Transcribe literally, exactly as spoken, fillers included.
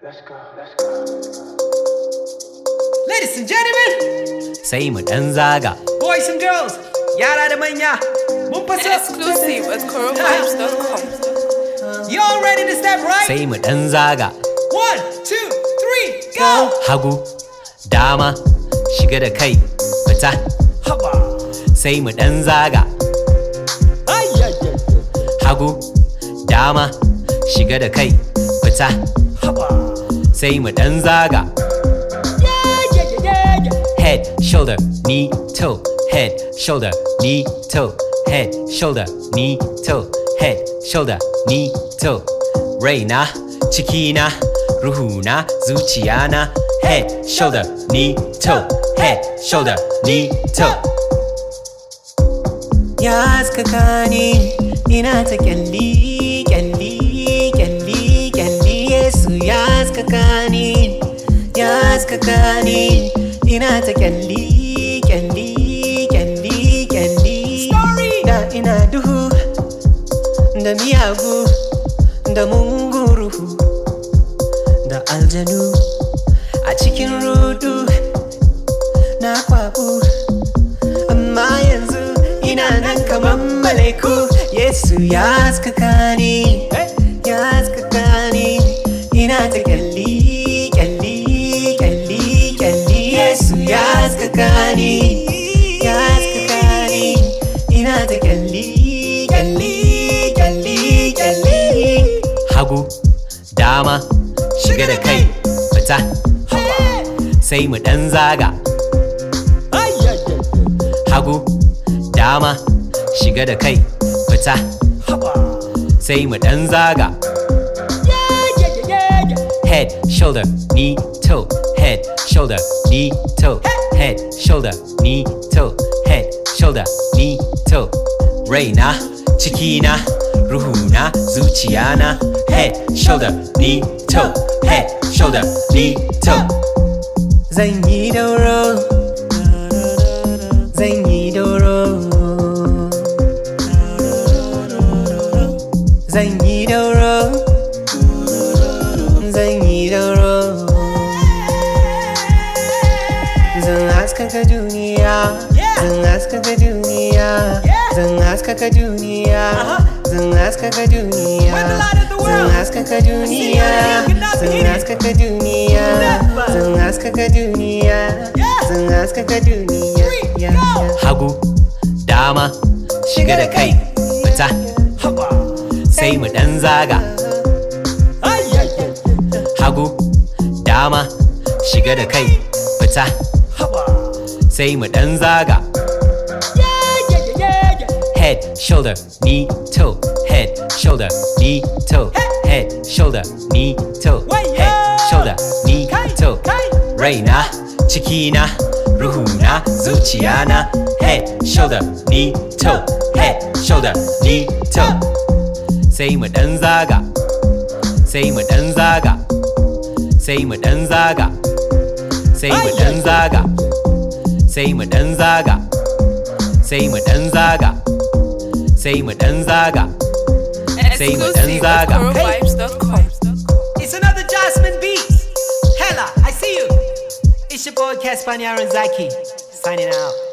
Let's go, let's go. Ladies and gentlemen, sai mu dan zaga. Boys and girls, yara da manya, mun fasa. Exclusive at coral vibes dot com. You all ready to step right? Sai mu dan zaga. One, two, three, go! Hagu, dama, shiga da kai, fita. Haba. Sai mu dan zaga. Ay, ay, ay. Hagu, dama, shiga da kai, fita. Haba. Sai mu dan zaga. Yeah, yeah, yeah, yeah, yeah. Head, shoulder, knee, toe. Head, shoulder, knee, toe. Head, shoulder, knee, toe. Head, shoulder, knee, toe. Raina, cikina, ruhuna, zuciyana. Head, shoulder, knee, toe. Head, shoulder, knee, toe. Ya haskaka ni, ina ta kyalli, kyalli, kyalli, kyalli. Yesu ya haskaka ni, ya haskaka ni, ina ta kyalli, kyalli, kyalli, kyalli. Story. Da ina duhu, da miyagu, da munguru, da aljanu a cikin rudu na kwabu. Amma yanzu ina nan kaman malaiku. Yesu ya haskaka ni, ya haskaka ni, ina ta kyalli, kyalli, kyalli, kyalli. Yesu ya haskaka ni, ya haskaka ni, ina ta kyalli, kyalli, kyalli, kyalli. Hagu, dama, shiga da kai, fita. Sai mu dan zaga. Ay, ay, ay. Hagu, dama, shiga da kai, fita. Haba. Sai mu dan zaga. Yeah, yeah, yeah, yeah, yeah. Head, shoulder, knee, toe. Head, shoulder, knee, toe. Head, shoulder, knee, toe. Head, shoulder, knee, toe. Raina, cikina, ruhuna, zuciyana. Head, shoulder, knee, toe. Head, shoulder, knee, toe. Zan yi dauro, zan yi dauro, zan yi dauro, zan yi dauro. Zan haskaka duniya, zan haskaka duniya, zan haskaka duniya, zan haskaka duniya, zan haskaka duniya, zan haskaka duniya, zan haskaka duniya, zan haskaka duniya. Hagu, dama, shiga da kai, fita. Haba. Sai mu dan zaga. Ay, ay, ay. Hagu, dama, shiga da kai, fita. Haba. Sai mu dan zaga. Yeah, yeah, yeah, yeah, yeah. Head, shoulder, knee, toe. Head, shoulder, knee, toe. Head, shoulder, knee, toe. Head, shoulder, knee, toe. Raina, cikina, ruhuna, zuciyana. Head, shoulder, knee, toe. Head, shoulder, knee, toe. Sai mu dan zaga. Sai mu dan zaga. Sai mu dan zaga. Sai mu dan zaga. Sai mu dan zaga. Sai mu dan zaga. Sai mu dan zaga. Say mu dan Exclusive at zaga. coral vibes dot com. It's another Jasmine Beats. Hella, I see you. It's your boy Caspanier and Zaki signing out.